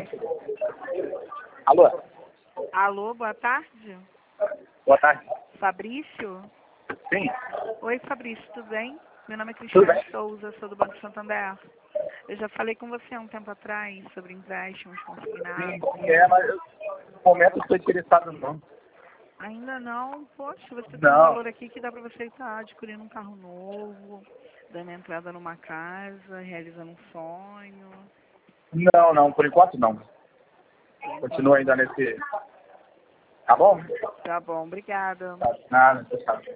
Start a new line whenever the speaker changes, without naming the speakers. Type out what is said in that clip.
Alô?
Alô, boa tarde.
Boa tarde.
Fabrício?
Sim?
Oi, Fabrício, tudo bem? Meu nome é
Tudo
Cristiane
bem?
Souza, sou do Banco Santander. Eu já falei com você há um tempo atrás sobre empréstimos
Sim,
consignados.
mas no momento eu estou interessado não.
Ainda não? Poxa, você tem um
Não.
valor aqui que dá para você estar adquirindo um carro novo, dando entrada numa casa, realizando um sonho.
Não, por enquanto não. Continua ainda nesse... Tá bom?
Tá bom, obrigada.
Tá, nada, tchau.